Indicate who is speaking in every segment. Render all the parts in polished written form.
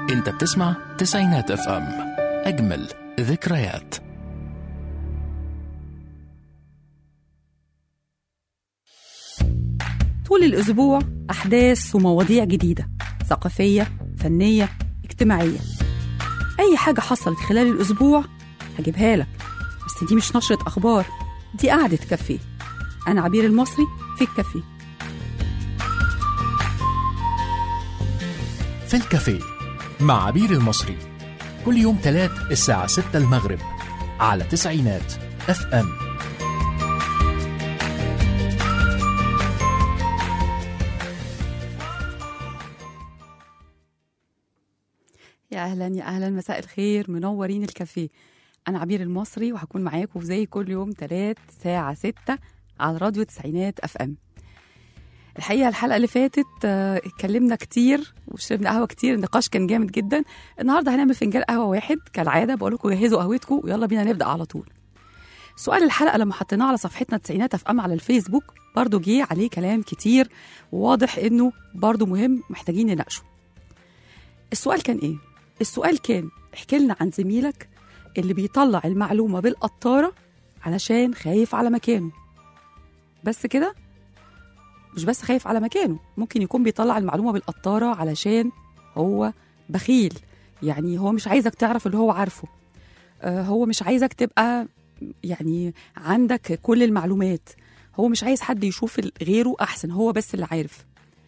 Speaker 1: انت بتسمع تسعينات اف ام، اجمل ذكريات.
Speaker 2: طول الأسبوع أحداث ومواضيع جديدة، ثقافية، فنية، اجتماعية. أي حاجة حصلت خلال الأسبوع هجيبها لك، بس دي مش نشرة أخبار، دي قعدة كافيه. أنا عبير المصري في الكافيه.
Speaker 1: في الكافيه مع عبير المصري، كل يوم تلات الساعة 6 المغرب على تسعينات اف ام.
Speaker 2: يا أهلا يا أهلا، مساء الخير، منورين الكافيه. أنا عبير المصري وهكون معاكم زي كل يوم تلات ساعة 6 على راديو تسعينات اف ام. الحقيقة الحلقة اللي فاتت اتكلمنا كتير وشربنا قهوة كتير، النقاش كان جامد جدا. النهاردة هنعمل فنجان قهوة واحد كالعادة، بقول لكم جهزوا قهوتكم ويلا بينا نبدأ على طول. سؤال الحلقة لما حطيناه على صفحتنا تسعينات اف ام على الفيسبوك برضو جه عليه كلام كتير، وواضح انه برضو مهم، محتاجين نناقشه. السؤال كان ايه؟ السؤال كان احكي لنا عن زميلك اللي بيطلع المعلومة بالقطارة علشان خايف على مكانه. بس كده؟ مش بس خايف على مكانه، ممكن يكون بيطلع المعلومة بالقطارة علشان هو بخيل، يعني هو مش عايزك تعرف اللي هو عارفه، هو مش عايزك تبقى يعني عندك كل المعلومات، هو مش عايز حد يشوف غيره أحسن، هو بس اللي عارف.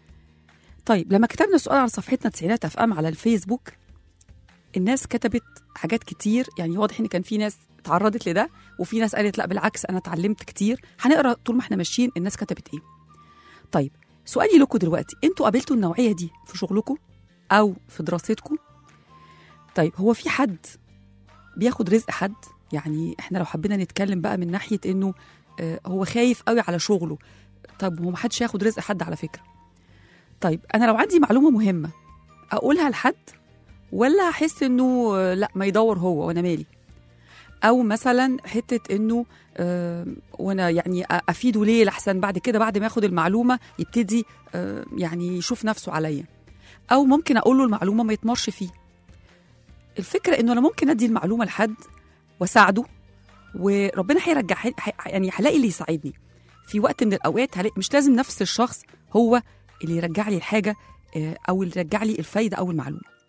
Speaker 2: طيب لما كتبنا السؤال على صفحتنا تسعينات اف ام على الفيسبوك، الناس كتبت حاجات كتير، يعني واضح ان كان في ناس تعرضت لده وفي ناس قالت لا بالعكس انا اتعلمت كتير. هنقرا طول ما احنا ماشيين الناس كتبت ايه. طيب سؤالي لكم دلوقتي، انتوا قابلتوا النوعية دي في شغلكم او في دراستكم؟ طيب هو في حد بياخد رزق حد؟ يعني احنا لو حبينا نتكلم بقى من ناحية انه هو خايف قوي على شغله، طب هو محدش ياخد رزق حد على فكرة. طيب انا لو عندي معلومة مهمة اقولها لحد، ولا احس انه لا ما يدور هو وانا مالي؟ او مثلا حته انه وانا يعني افيده ليه لحسن بعد كده بعد ما ياخد المعلومه يبتدي يعني يشوف نفسه عليا، او ممكن اقول له المعلومه ما يتمرش فيه. الفكره انه انا ممكن ادي المعلومه لحد واساعده، وربنا هيرجع، يعني هلاقي اللي يساعدني في وقت من الاوقات. مش لازم نفس الشخص هو اللي يرجع لي الحاجه او اللي يرجع لي الفايده او المعلومه.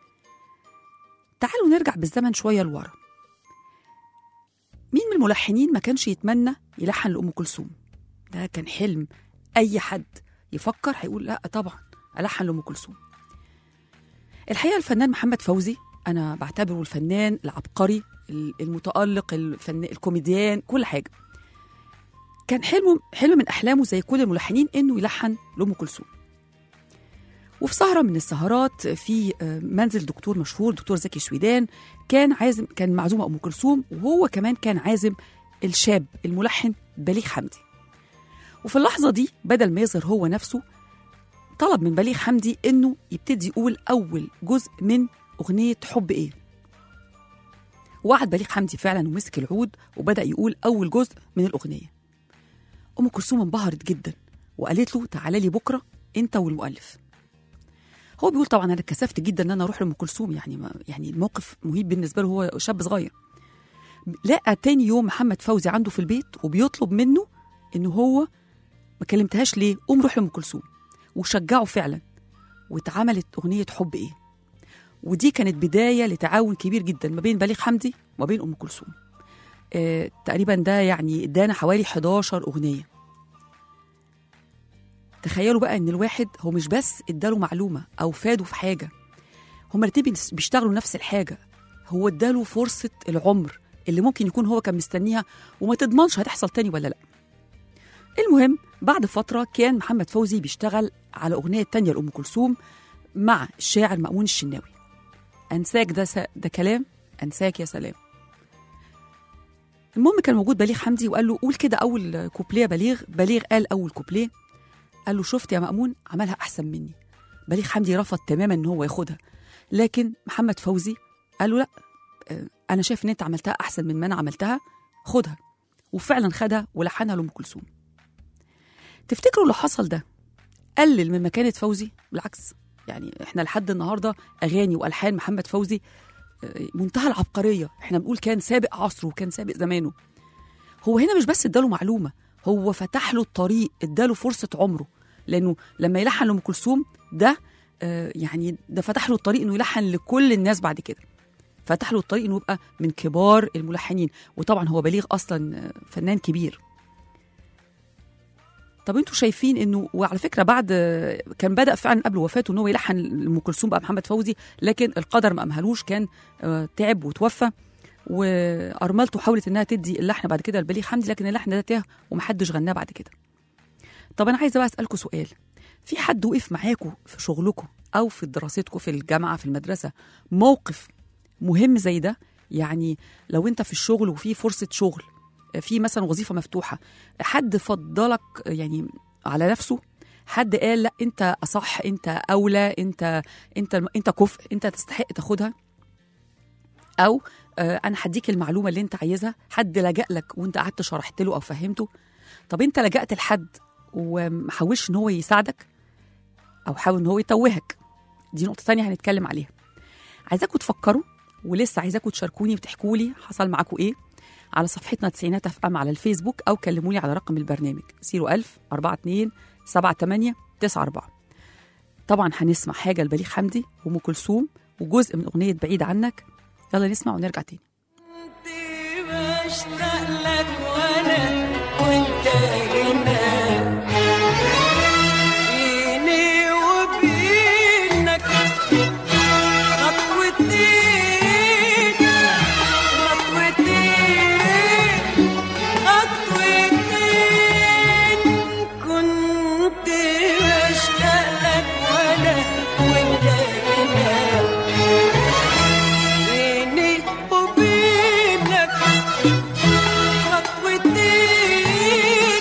Speaker 2: تعالوا نرجع بالزمن شوية لورا. مين من الملحنين ما كانش يتمنى يلحن لأم كلثوم؟ ده كان حلم أي حد يفكر هيقول لا طبعا ألحن لأم كلثوم. الحقيقة الفنان محمد فوزي أنا بعتبره الفنان العبقري المتألق، الكوميديان، كل حاجة. كان حلم من أحلامه زي كل الملحنين إنه يلحن لأم كلثوم. وفي سهرة من السهرات في منزل دكتور مشهور، دكتور زكي شويدان، كان معزومة أم كلثوم، وهو كمان كان عازم الشاب الملحن بليغ حمدي. وفي اللحظة دي بدل ما يظهر هو نفسه، طلب من بليغ حمدي إنه يبتدي يقول أول جزء من أغنية حب إيه. وقعد بليغ حمدي فعلا ومسك العود وبدأ يقول أول جزء من الأغنية. أم كلثوم انبهرت جدا وقالت له تعالى لي بكرة أنت والمؤلف. هو بيقول طبعا انا اتكسفت جدا ان انا اروح لام كلثوم، يعني الموقف مهيب بالنسبه له، هو شاب صغير. لقى تاني يوم محمد فوزي عنده في البيت وبيطلب منه انه هو ما كلمتهاش ليه، قوم روح لام كلثوم، وشجعه فعلا واتعملت اغنيه حب ايه. ودي كانت بدايه لتعاون كبير جدا ما بين بليغ حمدي وما بين ام كلثوم. تقريبا ده يعني ادانا حوالي 11 اغنيه. تخيلوا بقى ان الواحد هو مش بس اداله معلومه او فاده في حاجه، هما الاتنين بيشتغلوا نفس الحاجه، هو اداله فرصه العمر اللي ممكن يكون هو كان مستنيها وما تضمنش هتحصل تاني ولا لا. المهم بعد فتره كان محمد فوزي بيشتغل على اغنيه تانية لأم كلثوم مع الشاعر مأمون الشناوي. انساك ده كلام، انساك يا سلام. المهم كان موجود بليغ حمدي وقال له قول كده اول كوبليه. بليغ قال اول كوبليه، قال له شفت يا مأمون عملها أحسن مني. بليغ حمدي رفض تماما إن هو ياخدها، لكن محمد فوزي قال له لا، أنا شايف إن أنت عملتها أحسن من ما أنا عملتها، خدها. وفعلا خدها ولحنها لأم كلثوم. تفتكروا اللي حصل ده قلل من مكانة فوزي؟ بالعكس، يعني احنا لحد النهارده اغاني والحان محمد فوزي منتهى العبقريه. احنا بنقول كان سابق عصره وكان سابق زمانه. هو هنا مش بس اداله معلومه، هو فتح له الطريق، اداله فرصه عمره. لانه لما يلحن لأم كلثوم ده يعني ده فتح له الطريق انه يلحن لكل الناس بعد كده، فتح له الطريق انه يبقى من كبار الملحنين. وطبعا هو بليغ اصلا فنان كبير. طب انتوا شايفين انه، وعلى فكره بعد كان بدأ فعلا قبل وفاته ان هو يلحن لأم كلثوم بقى محمد فوزي، لكن القدر ما امهلوش، كان تعب وتوفى، وارملته حاولت انها تدي اللحن بعد كده لبليغ حمدي، لكن اللحن ده تاه ومحدش غناه بعد كده. طب انا عايزه بقى اسالكم سؤال، في حد وقف معاكم في شغلكم او في دراستكم في الجامعه في المدرسه موقف مهم زي ده؟ يعني لو انت في الشغل وفي فرصه شغل، في مثلا وظيفه مفتوحه، حد فضلك يعني على نفسه، حد قال لا انت اصح، انت اولى، انت كفء، انت تستحق تاخدها، او انا هديك المعلومه اللي انت عايزها، حد لجأ لك وانت قعدت شرحت له او فهمته. طب انت لجأت لحد ومحاولش ان هو يساعدك او حاول ان هو يتوهك؟ دي نقطه تانية هنتكلم عليها. عايزاكم تفكروا، ولسه عايزاكم تشاركوني وتحكوا لي حصل معاكم ايه على صفحتنا تسعينات اف ام على الفيسبوك، او كلموني على رقم البرنامج 01000 42 78 94. طبعا هنسمع حاجه لبليغ حمدي وام كلثوم وجزء من اغنيه بعيد عنك. يلا نسمع ونرجع تاني.
Speaker 3: كنت بشتاق لك وانا وانت هنا، بيني وبينك خطوتين خطوتين، كنت بشتاق لك وانا وانت هنا، بيني وبينك خطوتين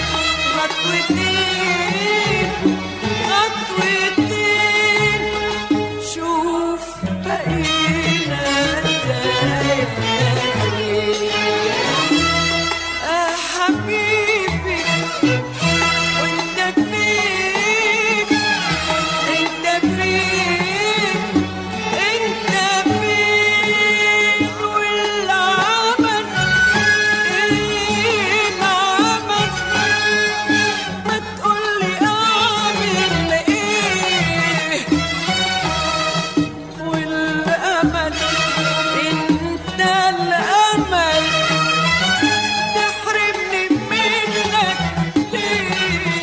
Speaker 3: خطوتين، شوف بقينا دايب نازلين حبيبي، وانت فين انت فين انت فين، والعمل ايه العمل، ما تقولي اعمل ايه، والامل انت الامل، تحرمني منك ليه.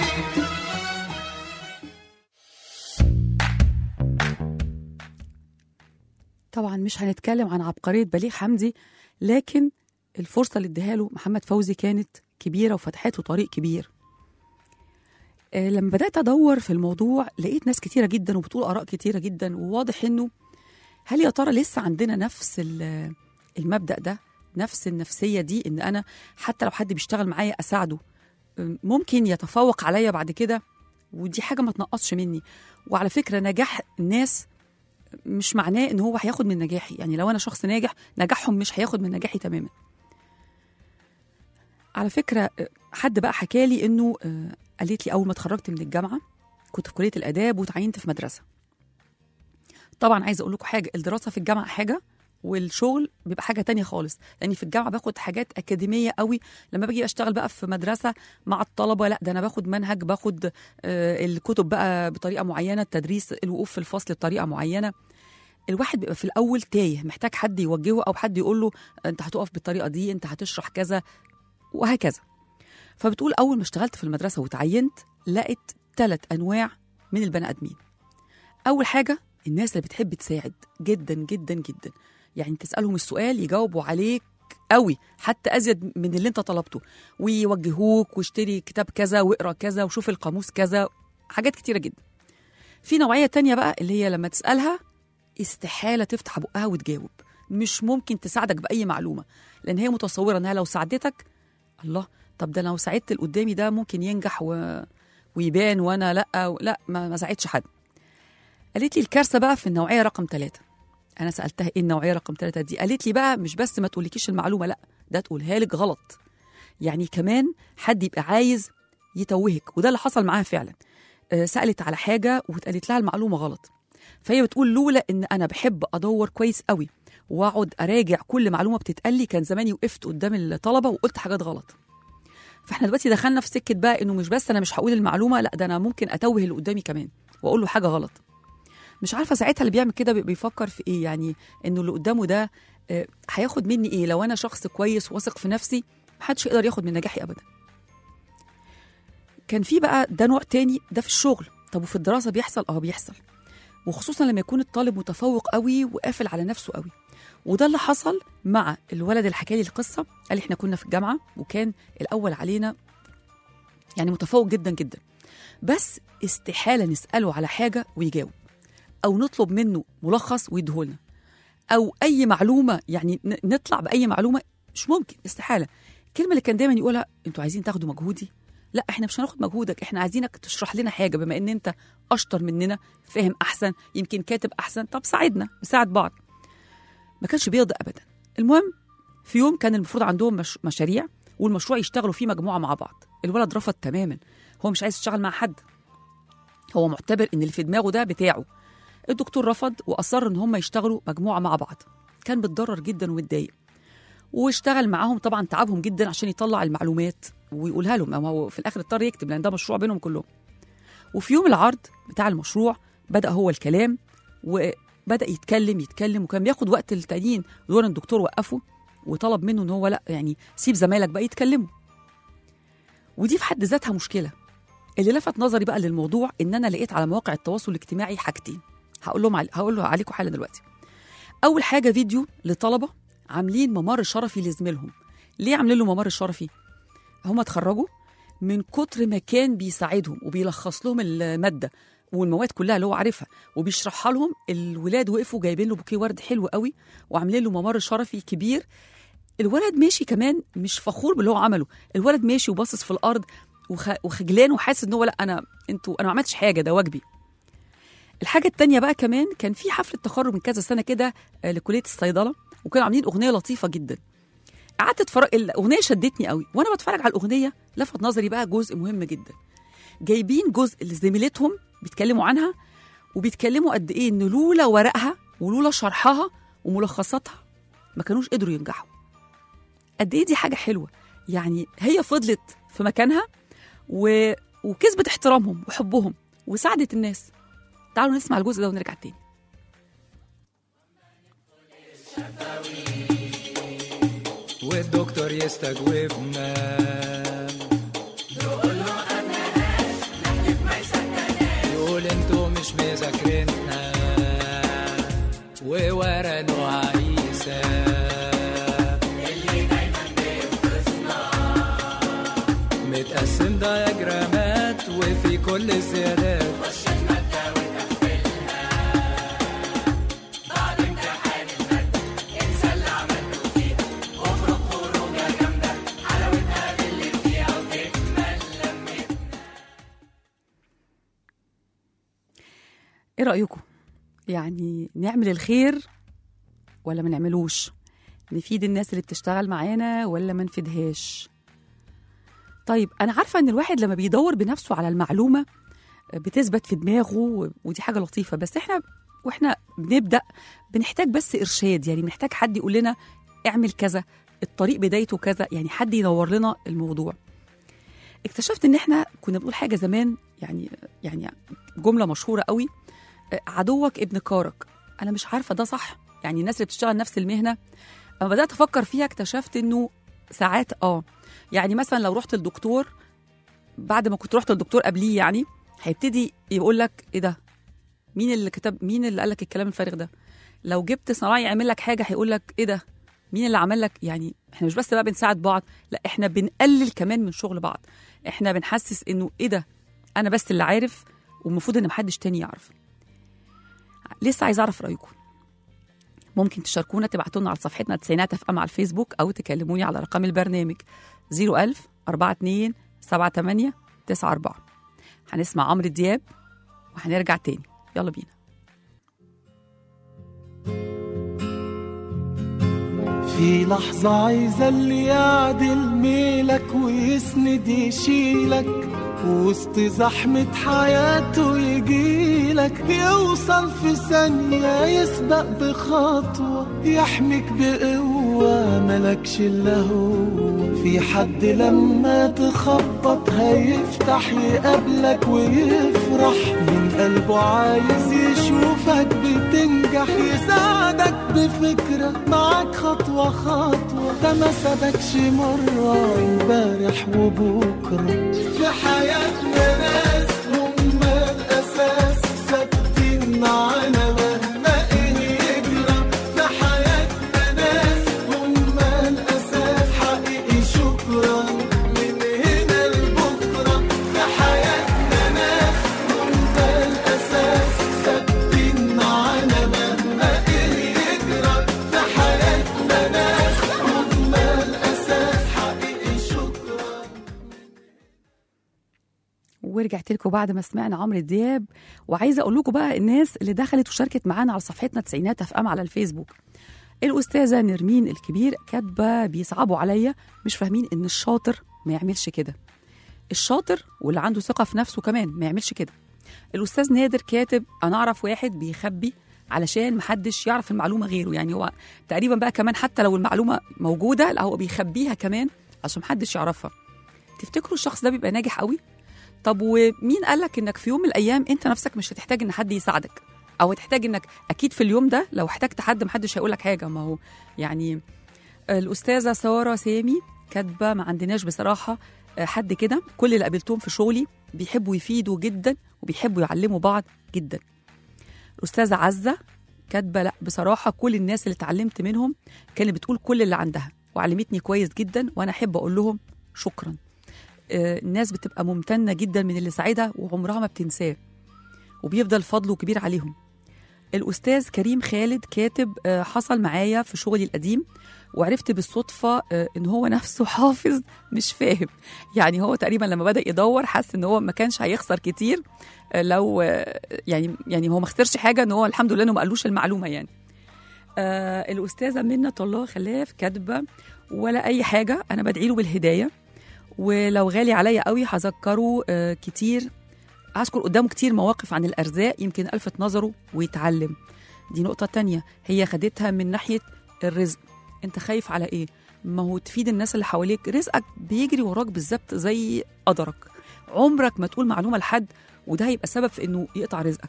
Speaker 2: طبعا مش هنتكلم عن عبقريه بليغ حمدي، لكن الفرصه اللي اداها له محمد فوزي كانت كبيره وفتحت له طريق كبير. لما بدات ادور في الموضوع لقيت ناس كتيره جدا وبتقول اراء كتيره جدا، وواضح انه هل يا ترى لسه عندنا نفس المبدأ ده، نفس النفسيه دي، ان انا حتى لو حد بيشتغل معايا اساعده ممكن يتفوق عليا بعد كده، ودي حاجه ما تنقصش مني. وعلى فكره نجاح الناس مش معناه ان هو هياخد من نجاحي، يعني لو انا شخص ناجح نجاحهم مش هياخد من نجاحي تماما. على فكره حد بقى حكالي انه قالت لي اول ما اتخرجت من الجامعه كنت في كليه الاداب وتعينت في مدرسه. طبعا عايزه اقول لكم حاجه، الدراسه في الجامعه حاجه والشغل بيبقى حاجه تانية خالص، لاني في الجامعه باخد حاجات اكاديميه قوي. لما باجي اشتغل بقى في مدرسه مع الطلبه، لا ده انا باخد منهج، باخد الكتب بقى بطريقه معينه، التدريس الوقوف في الفصل بطريقه معينه. الواحد بيبقى في الاول تايه، محتاج حد يوجهه او حد يقول له انت هتقف بالطريقه دي، انت هتشرح كذا وهكذا. فبتقول اول ما اشتغلت في المدرسه وتعينت لقيت 3 انواع من البني ادمين. اول حاجه الناس اللي بتحب تساعد جدا جدا جدا، يعني تسالهم السؤال يجاوبوا عليك قوي، حتى ازيد من اللي انت طلبته، ويوجهوك واشتري كتاب كذا واقرا كذا وشوف القاموس كذا، حاجات كتيره جدا. في نوعيه تانية بقى اللي هي لما تسالها استحاله تفتح بقها وتجاوب، مش ممكن تساعدك باي معلومه، لان هي متصوره انها لو ساعدتك الله، طب ده لو ساعدت اللي قدامي ده ممكن ينجح ويبان، وانا لا ما ساعدش حد. قالت لي الكارثه بقى في النوعيه رقم 3. انا سالتها ايه النوعيه رقم 3 دي؟ قالت لي بقى مش بس ما تقولكيش المعلومه، لا ده تقولها لك غلط، يعني كمان حد يبقى عايز يتوهك. وده اللي حصل معاها فعلا. سألت على حاجة واتقالت لها المعلومة غلط، فهي بتقول لولا إن أنا بحب أدور كويس قوي وأقعد أراجع كل معلومة بتتقال لي كان زماني وقفت قدام الطلبة وقلت حاجات غلط. فاحنا دلوقتي دخلنا في سكة بقى إنه مش بس أنا مش هقول المعلومة، لا ده أنا ممكن أتوه اللي قدامي كمان وأقول له حاجة غلط. مش عارفة ساعتها اللي بيعمل كده بيفكر في إيه، يعني إنه اللي قدامه ده هياخد مني إيه؟ لو أنا شخص كويس واثق في نفسي محدش يقدر ياخد من نجاحي أبدا. كان في بقى ده نوع تاني، ده في الشغل. طب وفي الدراسة بيحصل؟ بيحصل، وخصوصا لما يكون الطالب متفوق قوي وقافل على نفسه قوي. وده اللي حصل مع الولد اللي حكى لي القصة. قال لي احنا كنا في الجامعة وكان الأول علينا، يعني متفوق جدا جدا، بس استحالة نسأله على حاجة ويجاوب، أو نطلب منه ملخص ويديهولنا، أو أي معلومة يعني نطلع بأي معلومة، مش ممكن، استحالة. الكلمة اللي كان دايما يقولها: انتوا عايزين تاخدوا مجهودي؟ لا، احنا مش هناخد مجهودك، احنا عايزينك تشرح لنا حاجة، بما ان انت أشطر مننا، فاهم أحسن، يمكن كاتب أحسن، طب ساعدنا، نساعد بعض. ما كانش بيرضى أبدا. المهم في يوم كان المفروض عندهم مشاريع، والمشروع يشتغلوا فيه مجموعة مع بعض. الولد رفض تماما، هو مش عايز يشتغل مع حد، هو معتبر ان اللي في دماغه ده بتاعه. الدكتور رفض وأصر ان هم يشتغلوا مجموعة مع بعض. كان بيتضرر جدا ومتضايق، واشتغل معاهم، طبعا تعبهم جدا عشان يطلع المعلومات ويقولها لهم، أو هو في الآخر اضطر يكتب لأن ده مشروع بينهم كلهم. وفي يوم العرض بتاع المشروع بدأ هو الكلام، وبدأ يتكلم، وكان بياخد وقت التانيين دون الدكتور وقفه وطلب منه ان هو لا، يعني سيب زمايلك بقى يتكلموا. ودي في حد ذاتها مشكلة. اللي لفت نظري بقى للموضوع ان انا لقيت على مواقع التواصل الاجتماعي حاجتين هقول له عليكم حالا دلوقتي. اول حاجة فيديو لطلبة عاملين ممر شرفي لزميلهم. ليه عاملين له ممر شرفي؟ هم اتخرجوا من كتر ما كان بيساعدهم وبيلخص لهم المادة والمواد كلها اللي هو عارفها وبيشرحها لهم. الولاد وقفوا جايبين له بوكيه ورد حلو قوي وعاملين له ممر شرفي كبير. الولد ماشي كمان مش فخور باللي هو عمله، الولد ماشي وباصص في الارض وخجلان وحاسس ان هو لا، انا ما عملتش حاجه، ده واجبي. الحاجه التانية بقى كمان كان في حفله تخرج من كذا سنه كده لكليه الصيدله، وكانوا عاملين اغنيه لطيفه جدا. قعدت اتفرج، الاغنيه شدتني قوي، وانا بتفرج على الاغنيه لفت نظري بقى جزء مهم جدا. جايبين جزء اللي زميلتهم بيتكلموا عنها، وبيتكلموا قد ايه ان لولا ورقها ولولا شرحها وملخصاتها ما كانوش قدروا ينجحوا. قد ايه دي حاجه حلوه، يعني هي فضلت في مكانها وكسبت احترامهم وحبهم وساعدت الناس. تعالوا نسمع الجزء ده ونرجع تاني.
Speaker 4: والدكتور يستجوبنا
Speaker 3: يقول له أنا نحلف ما يصدقناش،
Speaker 4: يقول انتوا مش مذاكريننا وورانوا عيسى
Speaker 3: اللي دايما بينقذنا.
Speaker 4: متقسم دياجرامات وفي كل الزيادات
Speaker 3: خش المادة وتقفلها بعد امتحان المادة، انسى اللي عملته فيها واخرج خروجة جامدة حلاوتها باللي فيها وتكمل لمتنا.
Speaker 2: ايه رأيكم؟ يعني نعمل الخير ولا ما نعملوش؟ نفيد الناس اللي بتشتغل معانا ولا ما نفيدهاش؟ طيب أنا عارفة إن الواحد لما بيدور بنفسه على المعلومة بتثبت في دماغه، ودي حاجة لطيفة، بس إحنا بنبدأ بنحتاج بس إرشاد، يعني بنحتاج حد يقول لنا اعمل كذا، الطريق بدايته كذا، يعني حد ينور لنا الموضوع. اكتشفت إن إحنا كنا بنقول حاجة زمان، يعني جملة مشهورة قوي: عدوك ابن كارك. أنا مش عارفة ده صح، يعني الناس اللي بتشتغل نفس المهنة أما بدأت أفكر فيها اكتشفت إنه ساعات يعني مثلا لو رحت الدكتور بعد ما كنت رحت الدكتور قبليه، يعني هيبتدي يقول لك ايه ده، مين اللي قال لك الكلام الفارغ ده. لو جبت صنايعي يعمل لك حاجه هيقول لك ايه ده، مين اللي عمل لك. يعني احنا مش بس بقى بنساعد بعض، لا احنا بنقلل كمان من شغل بعض، احنا بنحسس انه ايه ده، انا بس اللي عارف والمفروض ان محدش تاني يعرف. لسه عايز اعرف رايكم. ممكن تشاركونا، تبعتوا لنا على صفحتنا تسعينات اف ام على الفيسبوك، او تكلموني على رقم البرنامج 01000 42 78 94. هنسمع عمرو دياب وهنرجع تاني، يلا بينا.
Speaker 5: في لحظة عايزة اللي يعدل ميلك ويسند يشيلك، وسط زحمة حياته يجيلك، يوصل في ثانية يسبق بخطوة، يحميك بقوة ملكش إلا هو. في حد لما تخبط هيفتح يقابلك ويفرح، من قلبه عايز يشوفك بتنجح، يساعدك بفكرة معاك خطوة خطوة. ده ما سابكش مرة امبارح وبكرة. في حياتنا ناس هم الأساس، ثابتين معانا مهما إيه يجرى. في حياتنا ناس هم الأساس، حقيقي شكرا من هنا لبكرة. في حياتنا ناس هم الأساس، ثابتين معانا مهما إيه يجرى. في حياتنا ناس هم الأساس، حقيقي شكرا.
Speaker 2: ورجعت لكم بعد ما سمعنا عمرو دياب، وعايزه اقول لكم بقى الناس اللي دخلت وشاركت معانا على صفحتنا تسعينات اف ام على الفيسبوك. الاستاذه نرمين الكبير كاتبه بيصعبوا عليا، مش فاهمين ان الشاطر ما يعملش كده. الشاطر واللي عنده ثقه في نفسه كمان ما يعملش كده. الاستاذ نادر كاتب انا اعرف واحد بيخبي علشان محدش يعرف المعلومه غيره، يعني هو تقريبا بقى كمان حتى لو المعلومه موجوده لا هو بيخبيها كمان عشان محدش يعرفها. تفتكروا الشخص ده بيبقى ناجح قوي؟ طب ومين قالك انك في يوم من الايام انت نفسك مش هتحتاج ان حد يساعدك، او هتحتاج انك اكيد في اليوم ده لو احتجت حد محدش هيقولك حاجه. ما هو يعني الاستاذه ساره سامي كاتبه ما عندناش بصراحه حد كده، كل اللي قابلتهم في شغلي بيحبوا يفيدوا جدا وبيحبوا يعلموا بعض جدا. الاستاذه عزه كاتبه لا بصراحه كل الناس اللي اتعلمت منهم كانت بتقول كل اللي عندها وعلمتني كويس جدا، وانا احب اقول لهم شكرا. الناس بتبقى ممتنة جدا من اللي ساعدها وعمرها ما بتنساه وبيفضل فضله كبير عليهم. الأستاذ كريم خالد كاتب حصل معايا في شغلي القديم وعرفت بالصدفة إن هو نفسه حافظ مش فاهم. يعني هو تقريبا لما بدأ يدور حس إن هو ما كانش هيخسر كتير لو يعني هو ما خسرش حاجة، إن هو الحمد لله إنه ما قالوش المعلومة يعني. الأستاذة منة الله خلاف كاتبة ولا أي حاجة، أنا بدعي له بالهداية، ولو غالي عليا قوي هذكره كتير، هذكر قدامه كتير مواقف عن الأرزاق يمكن ألفت نظره ويتعلم. دي نقطة تانية هي خدتها من ناحية الرزق. انت خايف على ايه؟ ما هو تفيد الناس اللي حواليك، رزقك بيجري وراك بالظبط زي قدرك، عمرك ما تقول معلومة لحد وده هيبقى سبب في انه يقطع رزقك.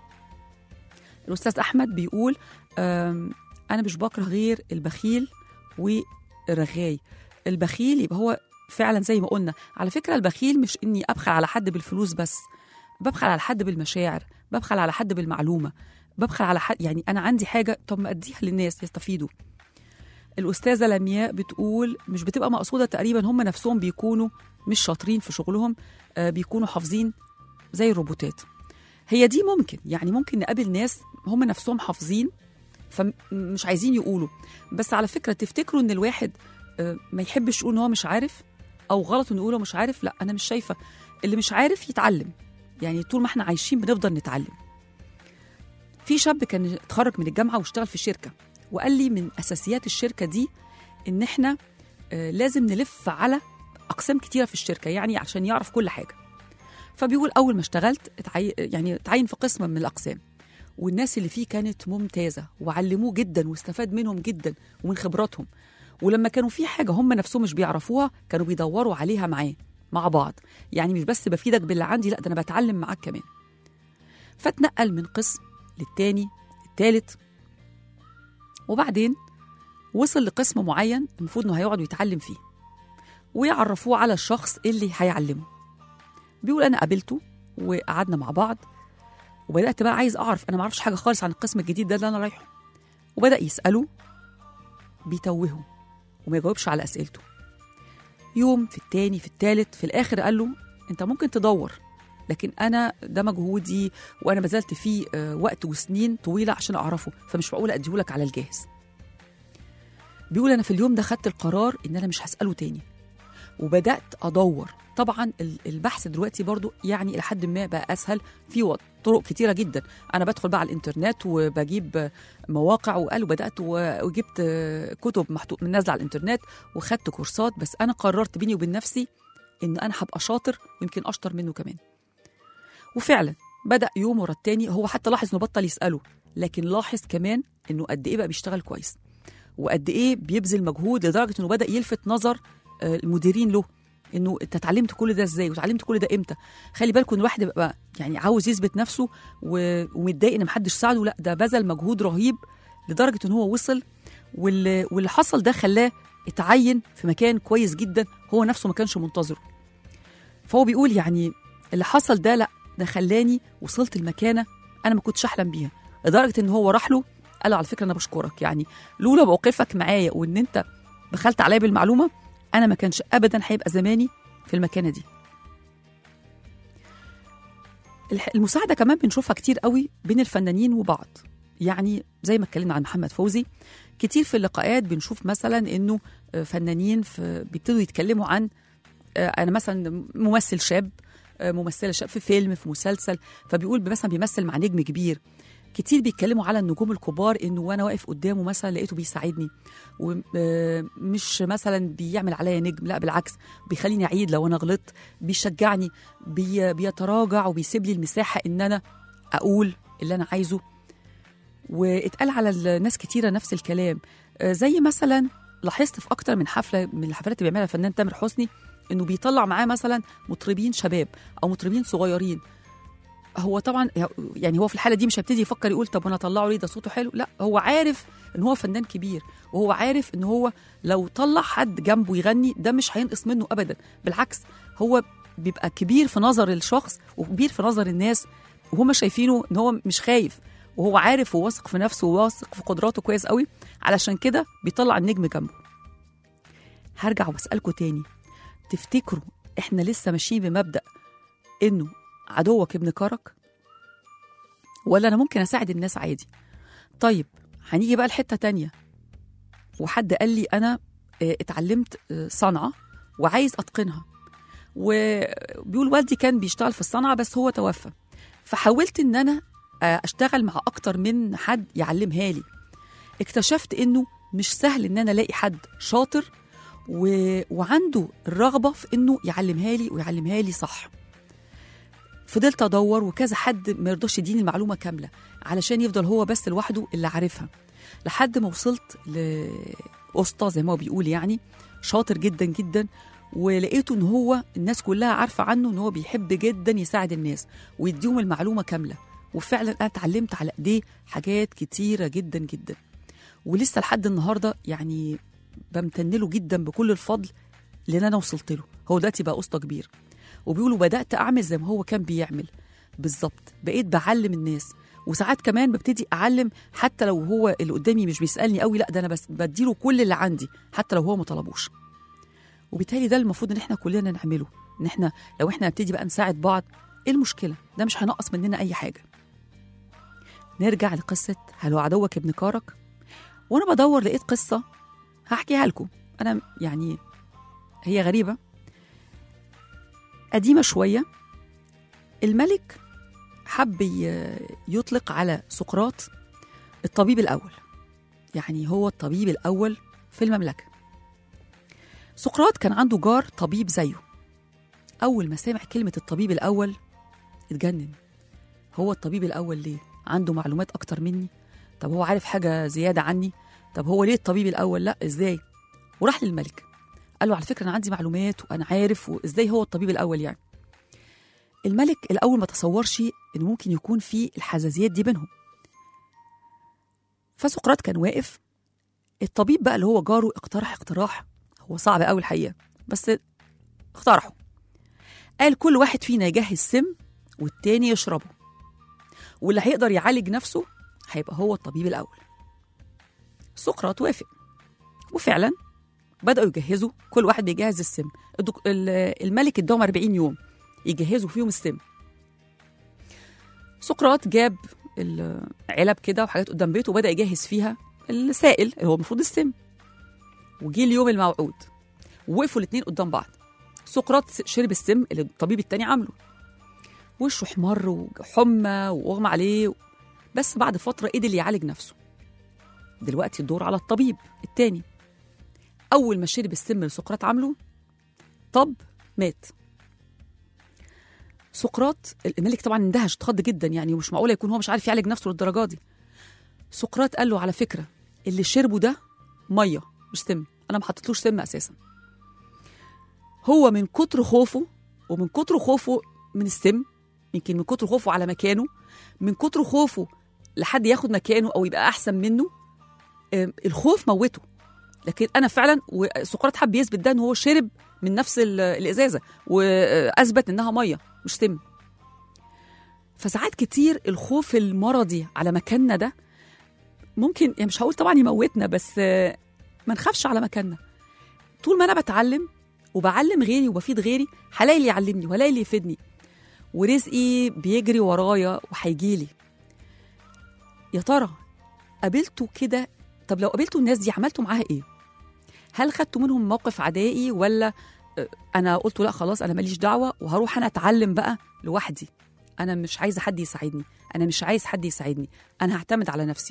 Speaker 2: الأستاذ أحمد بيقول أنا مش بكره غير البخيل والرغاي. البخيل يبقى هو فعلا زي ما قلنا، على فكرة البخيل مش إني أبخل على حد بالفلوس بس، ببخل على حد بالمشاعر، ببخل على حد بالمعلومة، ببخل على حد يعني أنا عندي حاجة طب ما أديها للناس يستفيدوا. الأستاذة لمياء بتقول مش بتبقى مقصودة، تقريبا هم نفسهم بيكونوا مش شاطرين في شغلهم، بيكونوا حافظين زي الروبوتات. هي دي ممكن، يعني ممكن نقابل ناس هم نفسهم حافظين فمش عايزين يقولوا. بس على فكرة تفتكروا إن الواحد ما يحبش يقول إن هو مش عارف أو غلط إنه يقوله مش عارف؟ لا، أنا مش شايفة. اللي مش عارف يتعلم، يعني طول ما احنا عايشين بنفضل نتعلم. في شاب كان اتخرج من الجامعة واشتغل في شركة، وقال لي من أساسيات الشركة دي إن احنا لازم نلف على أقسام كتيرة في الشركة، يعني عشان يعرف كل حاجة. فبيقول أول ما اشتغلت اتعين في قسم من الأقسام، والناس اللي فيه كانت ممتازة وعلموه جدا واستفاد منهم جدا ومن خبراتهم، ولما كانوا في حاجة هم نفسهم مش بيعرفوها كانوا بيدوروا عليها معاه مع بعض، يعني مش بس بفيدك باللي عندي، لا ده أنا بتعلم معاك كمان. فتنقل من قسم للتاني التالت، وبعدين وصل لقسم معين المفروض انه هيقعد ويتعلم فيه ويعرفوه على الشخص اللي هيعلمه. بيقول انا قابلته وقعدنا مع بعض وبدات بقى عايز اعرف، انا ما اعرفش حاجه خالص عن القسم الجديد ده اللي انا رايحه. وبدا يساله بيتوهه وما يجاوبش على اسئلته. يوم في التاني في التالت، في الاخر قال له انت ممكن تدور، لكن انا ده مجهودي وانا بذلت فيه وقت وسنين طويله عشان اعرفه، فمش معقول اديهولك على الجاهز. بيقول انا في اليوم ده خدت القرار ان انا مش هساله تاني، وبدات ادور. طبعا البحث دلوقتي برضو يعني الى حد ما بقى اسهل، في طرق كتيره جدا. انا بدخل بقى على الانترنت وبجيب مواقع وبدات وجبت كتب نازله على الانترنت وخدت كورسات. بس انا قررت بيني وبين نفسي إن أنا هبقى شاطر ويمكن أشطر منه كمان. وفعلا بدأ يوم ورا التاني، هو حتى لاحظ إنه بطل يسأله، لكن لاحظ كمان إنه قد إيه بقى بيشتغل كويس، وقد إيه بيبذل مجهود، لدرجة إنه بدأ يلفت نظر المديرين له، إنه أنت اتعلمت كل ده إزاي وتعلمت كل ده إمتى. خلي بالكم إن الواحد بيبقى يعني عاوز يثبت نفسه ومتضايق إن محدش ساعده، لا ده بذل مجهود رهيب لدرجة إن هو وصل، واللي حصل ده خلاه اتعين في مكان كويس جدا هو نفسه ما كانش منتظره. فهو بيقول يعني اللي حصل ده لا ده خلاني وصلت المكانة أنا ما كنتش أحلم بيها، لدرجة إن هو راح له قال له على فكرة أنا بشكرك، يعني لولا موقفك معايا وإن أنت دخلت عليا بالمعلومة أنا ما كانش أبدا هيبقى زماني في المكانة دي. المساعدة كمان بنشوفها كتير قوي بين الفنانين وبعض، يعني زي ما اتكلمنا عن محمد فوزي كتير في اللقاءات بنشوف مثلا إنه فنانين بيبتدوا يتكلموا عن أنا مثلا ممثل شاب، ممثلة شاب في فيلم في مسلسل، فبيقول مثلا بيمثل مع نجم كبير، كتير بيتكلموا على النجوم الكبار إنه وأنا واقف قدامه مثلا لقيته بيساعدني، ومش مثلا بيعمل عليا نجم، لا بالعكس بيخليني أعيد لو أنا غلطت، بيشجعني، بيتراجع وبيسيب لي المساحة إن أنا أقول اللي أنا عايزه. واتقال على الناس كتيرة نفس الكلام، زي مثلا لاحظت في أكتر من حفلة من الحفلات اللي بيعملها الفنان تامر حسني إنه بيطلع معاه مثلا مطربين شباب أو مطربين صغيرين. هو طبعا يعني هو في الحالة دي مش هيبتدي يفكر يقول طب وانا اطلعه ليه ده صوته حلو، لا هو عارف ان هو فنان كبير، وهو عارف ان هو لو طلع حد جنبه يغني ده مش هينقص منه ابدا، بالعكس هو بيبقى كبير في نظر الشخص وكبير في نظر الناس، وهم شايفينه ان هو مش خايف، وهو عارف وواثق في نفسه وواثق في قدراته كويس قوي، علشان كده بيطلع النجم جنبه. هرجع واسألكوا تاني، تفتكروا احنا لسه ماشيين بمبدأ انه عدوك ابن كرك، ولا انا ممكن اساعد الناس عادي؟ طيب هنيجي بقى لحته تانية، وحد قال لي انا اتعلمت صنعه وعايز اتقنها، وبيقول والدي كان بيشتغل في الصنعه بس هو توفى، فحاولت ان انا اشتغل مع اكتر من حد يعلمها لي. اكتشفت انه مش سهل ان انا الاقي حد شاطر وعنده الرغبه في انه يعلمها لي ويعلمها لي صح. فضلت ادور وكذا حد ما يرضاش يديني المعلومه كامله علشان يفضل هو بس لوحده اللي عارفها، لحد ما وصلت لأسطى زي ما هو بيقول، يعني شاطر جدا جدا، ولقيته ان هو الناس كلها عارفه عنه ان هو بيحب جدا يساعد الناس ويديهم المعلومه كامله، وفعلا انا اتعلمت على ايديه حاجات كتيره جدا جدا، ولسه لحد النهارده يعني بمتن له جدا بكل الفضل لان انا وصلت له. هو دلوقتي بقى اسطى كبير، وبيقولوا بدأت أعمل زي ما هو كان بيعمل بالظبط، بقيت بعلم الناس، وساعات كمان ببتدي أعلم حتى لو هو اللي قدامي مش بيسألني قوي، لا ده أنا بس بديله كل اللي عندي حتى لو هو ما طلبوش. وبالتالي ده المفروض إن إحنا كلنا نعمله، إن إحنا لو إحنا نبتدي بقى نساعد بعض، إيه المشكلة؟ ده مش هينقص مننا أي حاجة. نرجع لقصة هل عدوك ابن كارك. وأنا بدور لقيت قصة هحكيها لكم، أنا يعني هي غريبة قديمة شوية. الملك حب يطلق على سقراط الطبيب الأول، يعني هو الطبيب الأول في المملكة. سقراط كان عنده جار طبيب زيه، أول ما سمع كلمة الطبيب الأول اتجنن. هو الطبيب الأول ليه؟ عنده معلومات أكتر مني؟ طب هو عارف حاجة زيادة عني؟ طب هو ليه الطبيب الأول؟ لا إزاي؟ وراح للملك قال له على فكرة أنا عندي معلومات وأنا عارف، وإزاي هو الطبيب الأول يعني؟ الملك الأول ما تصورش إنه ممكن يكون في الحزازيات دي بينهم. فسقراط كان واقف، الطبيب بقى اللي هو جاره اقترح اقتراح هو صعب قوي الحقيقة، بس اقترحه. قال كل واحد فينا يجهز سم والتاني يشربه، واللي هيقدر يعالج نفسه هيبقى هو الطبيب الأول. سقراط وافق، وفعلا بدأوا يجهزوا، كل واحد بيجهز السم. الملك اداهم 40 يوم يجهزوا فيهم السم. سقراط جاب العلب كده وحاجات قدام بيته وبدأ يجهز فيها السائل اللي هو المفروض السم. وجي اليوم الموعود ووقفوا الاثنين قدام بعض. سقراط شرب السم اللي الطبيب التاني عامله، وشه احمر وحمى واغمى عليه، بس بعد فترة قدر يعالج نفسه. دلوقتي الدور على الطبيب التاني. أول ما شرب السم اللي سقراط عامله طب مات. سقراط الملك طبعا اندهش، اتخض جدا، يعني ومش معقوله يكون هو مش عارف يعالج نفسه للدرجه دي. سقراط قال له على فكره اللي شربه ده ميه مش سم، انا ما حطيتلوش سم اساسا. هو من كتر خوفه، ومن كتر خوفه من السم، يمكن من كتر خوفه على مكانه، من كتر خوفه لحد ياخد مكانه او يبقى احسن منه، الخوف موته. لكن انا فعلا، وسقراط حب يثبت ده ان هو شرب من نفس الازازه واثبت انها ميه مش سم. فساعات كتير الخوف المرضي على مكاننا ده ممكن، يعني مش هقول طبعا يموتنا، بس ما نخافش على مكاننا. طول ما انا بتعلم وبعلم غيري وبفيد غيري، هلاقي اللي يعلمني وهلاقي اللي يفيدني، ورزقي بيجري ورايا وهيجيلي. يا ترى قابلتوا كده؟ طب لو قابلتوا الناس دي عملتوا معاها ايه؟ هل خدتوا منهم موقف عدائي، ولا انا قلت لا خلاص انا ماليش دعوه وهروح انا اتعلم بقى لوحدي، انا مش عايزه حد يساعدني، انا مش عايز حد يساعدني، انا هعتمد على نفسي؟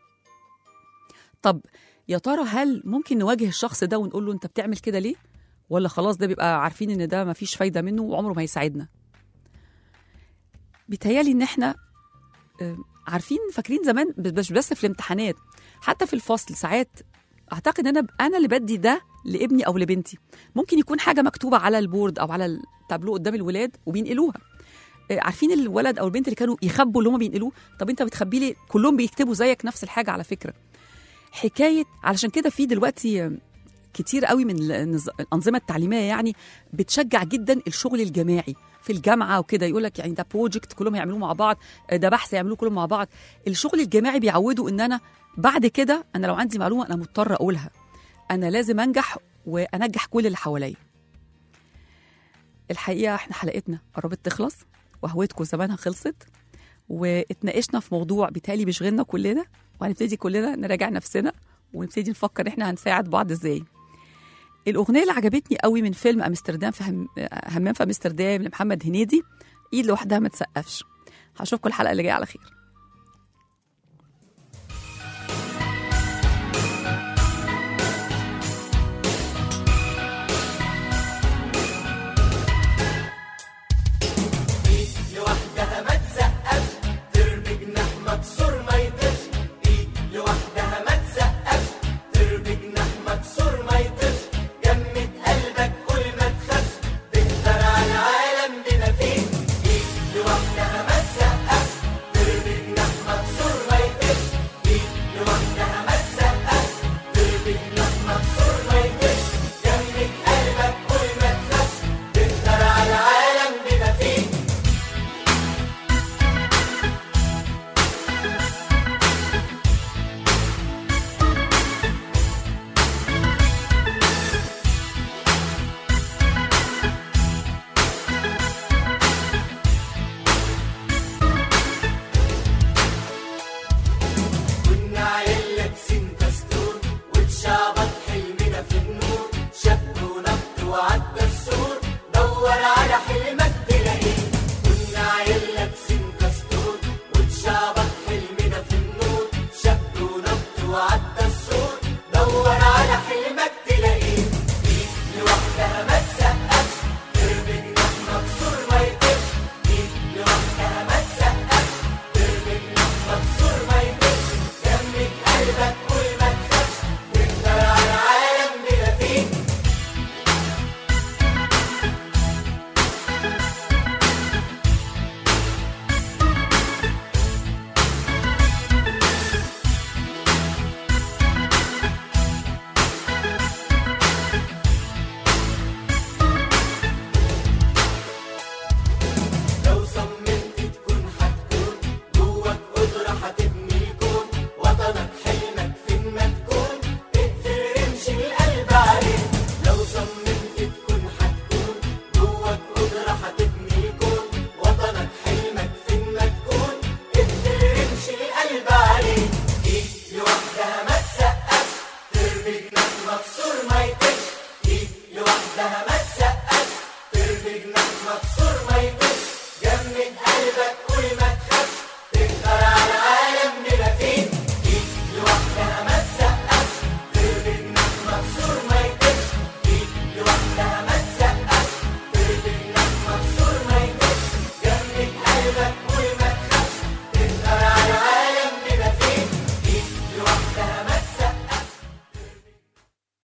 Speaker 2: طب يا ترى هل ممكن نواجه الشخص ده ونقول له انت بتعمل كده ليه، ولا خلاص ده بيبقى عارفين ان ده مفيش فايده منه وعمره ما يساعدنا؟ بيتهيالي ان احنا عارفين، فاكرين زمان بس في الامتحانات، حتى في الفصل ساعات اعتقد انا اللي بدي ده لابني او لبنتي. ممكن يكون حاجه مكتوبه على البورد او على التابلو قدام الولاد وبينقلوها. عارفين الولد او البنت اللي كانوا يخبوا اللي هم بينقلوه؟ طب انت بتخبي لي؟ كلهم بيكتبوا زيك نفس الحاجه على فكره. حكايه، علشان كده في دلوقتي كتير قوي من الانظمه التعليميه يعني بتشجع جدا الشغل الجماعي في الجامعه وكده، يقول لك يعني ده بروجكت كلهم يعملوه مع بعض، ده بحث يعملوه كلهم مع بعض. الشغل الجماعي بيعودوا ان انا بعد كده انا لو عندي معلومه انا مضطر اقولها، انا لازم انجح وانجح كل اللي حواليا. الحقيقه احنا حلقتنا قربت تخلص وهوتكم زمانها خلصت، واتناقشنا في موضوع بيتهيألي بيشغلنا كلنا، وهنبتدي كلنا نراجع نفسنا ونبتدي نفكر احنا هنساعد بعض ازاي. الأغنية اللي عجبتني قوي من فيلم أمستردام في همام في أمستردام لمحمد هنيدي، إيد لوحدها ما تسقفش. هشوفكم الحلقة اللي جاية على خير.
Speaker 3: إيد لوحدها ما تسقفش، ترمي جناح مكسور ما يطيرش. إيد لوحدها ما تسقفش، ترمي جناح مكسور ما يطيرش. جمد قلبك كل ما تخافش، تقدر على العالم بما فيه. إيد لوحدها ما تسقفش، ترمي وما